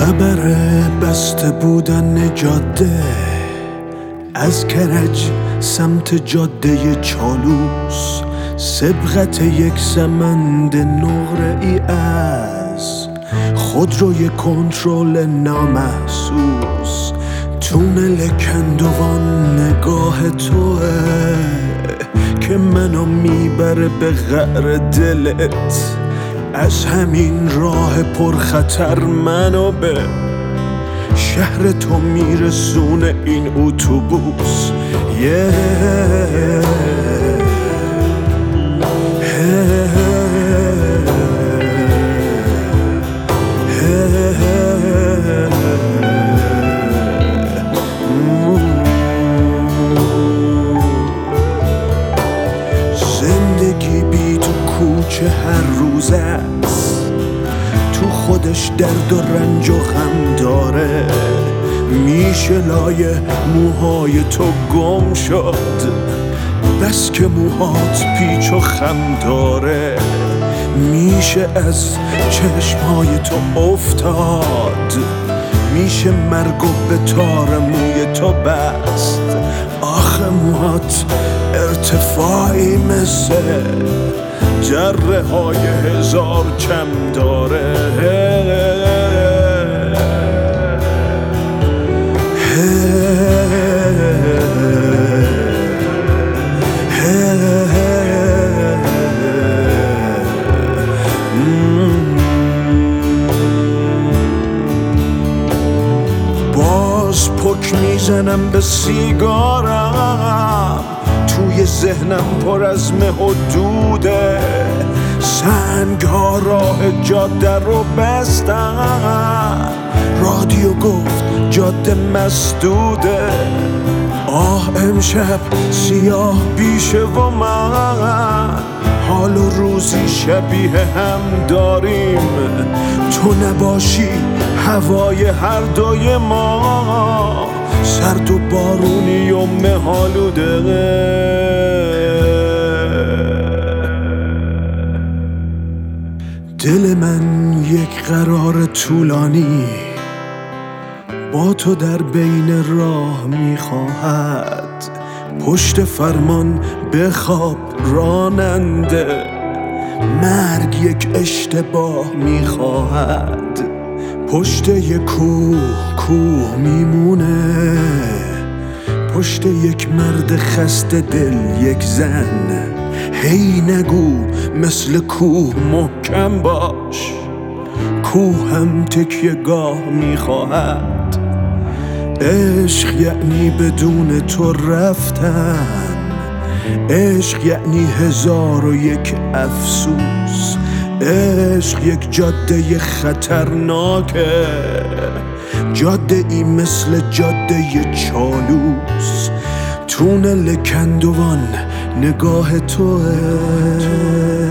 خبر بسته بودن جاده از کرج سمت جاده چالوس، سبقت یک سمند نقره ای از خودروی کنترل نامحسوس. تونل کندوان نگاه توه که منو میبره به قعر دلت. از همین راه پرخطر منو به شهر تو میرسونه این اتوبوس. زندگی بی تو کوچه هر روز است، تو خودش درد و رنج و غم داره. میشه لای موهای تو گم شد بس که موهات پیچ و خم داره. میشه از چشمهای تو افتاد، میشه مرگ و به تار موی تو بست. آخه موهات ارتفاعی مثل جره های هزار چم داره. باز پک میزنم به سیگارم، توی ذهنم پر از مه و دوده. سنگ ها راه جاده رو بستن، رادیو گفت جاده مسدوده. آه امشب سیاه بیشه و من حال و روزی شبیه هم داریم. تو نباشی هوای هر دوی ما سرد و بارونی و مه‌آلوده. دل من یک قرار طولانی با تو در بین راه میخواهد. پشت فرمان بخواب راننده، مرگ یک اشتباه میخواهد. پشت یک کوه میمونه، پشت یک مرد خسته دل یک زن. هی نگو مثل کوه محکم باش، کوه هم تکیه گاه میخواهد. عشق یعنی بدون تو رفتن، عشق یعنی 1001 افسوس. عشق یک جاده خطرناکه، جاده ای مثل جاده چالوس. تونل کندوان نگاه توه.